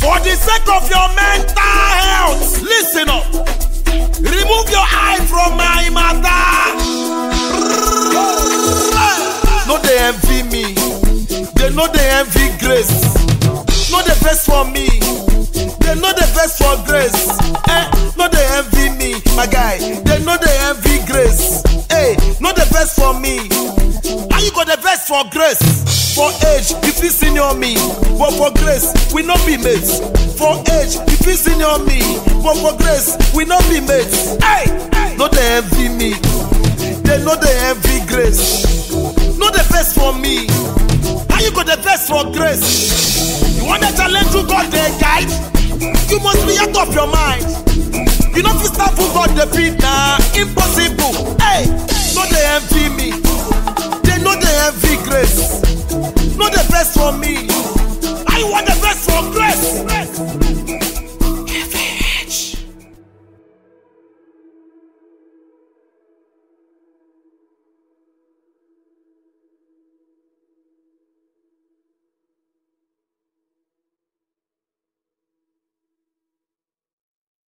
For the sake of your mental health, listen up. Remove your eye from my matter. No, they envy me. They know they envy grace. No, the best for me. They know the best for grace. No, they envy me, my guy. They know they envy grace. No, the best for me. How you got the best for grace? For age, if you senior me, but for grace, we not be mates. For age, if you senior me, but for grace, we not be mates. No, they envy me. They know they envy grace. No, the best for me. How you got the best for grace? You want a challenge to God, the guide? You must be out of your mind. You know if you start for God the beat now, impossible. No, they envy me. They know they envy grace. No, the best for me.